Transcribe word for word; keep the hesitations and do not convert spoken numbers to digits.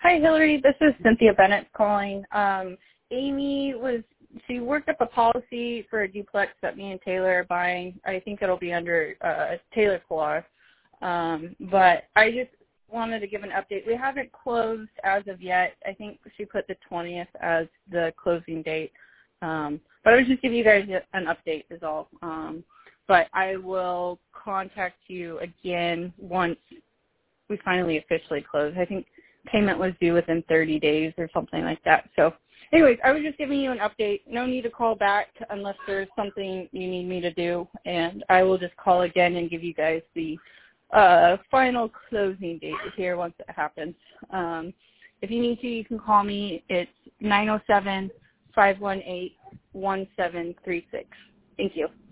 Hi, Hillary. This is Cynthia Bennett calling. Um, Amy was, she worked up a policy for a duplex that me and Taylor are buying. I think it'll be under uh, Taylor Claw. Um, but I just wanted to give an update. We haven't closed as of yet. I think she put the twentieth as the closing date. Um, but I was just giving you guys an update is all. Um, but I will contact you again once we finally officially close. I think payment was due within thirty days or something like that. So anyways, I was just giving you an update. No need to call back unless there's something you need me to do. And I will just call again and give you guys the uh, final closing date here once it happens. Um, if you need to, you can call me. It's nine oh seven, five one eight, one seven three six. Thank you.